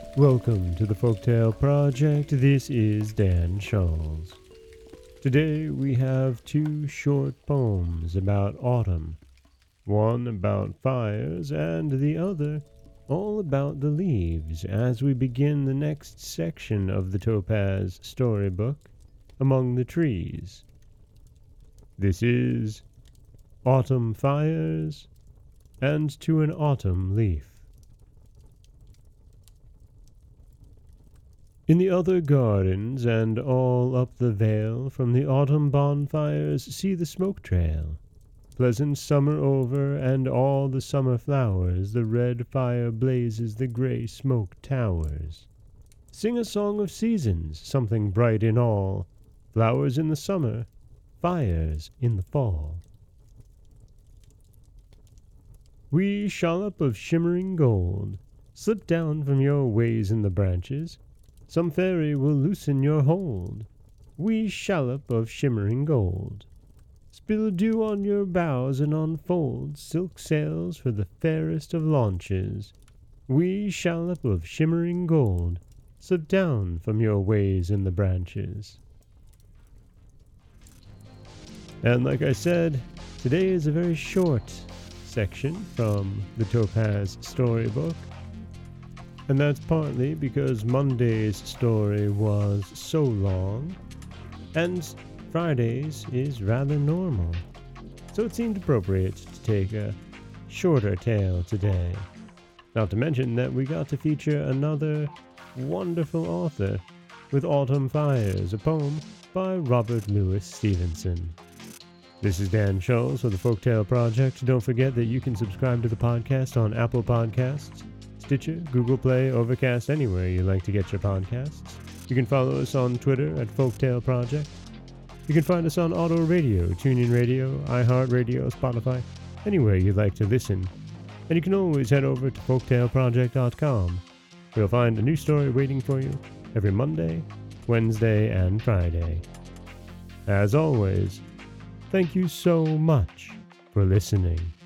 Welcome to the Folktale Project. This is Dan Charles. Today we have two short poems about autumn. One about fires and the other all about the leaves as we begin the next section of the Topaz storybook, Among the Trees. This is Autumn Fires and To an Autumn Leaf. In the other gardens and all up the vale, from the autumn bonfires see the smoke trail. Pleasant summer over, and all the summer flowers, the red fire blazes, the gray smoke towers. Sing a song of seasons, something bright in all, flowers in the summer, fires in the fall. Wee shallop of shimmering gold, slip down from your ways in the branches, some fairy will loosen your hold. Wee shallop of shimmering gold, spill dew on your bows and unfold silk sails for the fairest of launches. Wee shallop of shimmering gold, slip down from your ways in the branches. And like I said, today is a very short section from the Topaz storybook. And that's partly because Monday's story was so long, and Friday's is rather normal. So it seemed appropriate to take a shorter tale today. Not to mention that we got to feature another wonderful author with Autumn Fires, a poem by Robert Louis Stevenson. This is Dan Charles for the Folktale Project. Don't forget that you can subscribe to the podcast on Apple Podcasts, Stitcher, Google Play, Overcast, anywhere you like to get your podcasts. You can follow us on Twitter at Folktale Project. You can find us on Auto Radio, TuneIn Radio, iHeartRadio, Spotify, anywhere you'd like to listen. And you can always head over to folktaleproject.com, where you'll find a new story waiting for you every Monday, Wednesday, and Friday. As always, thank you so much for listening.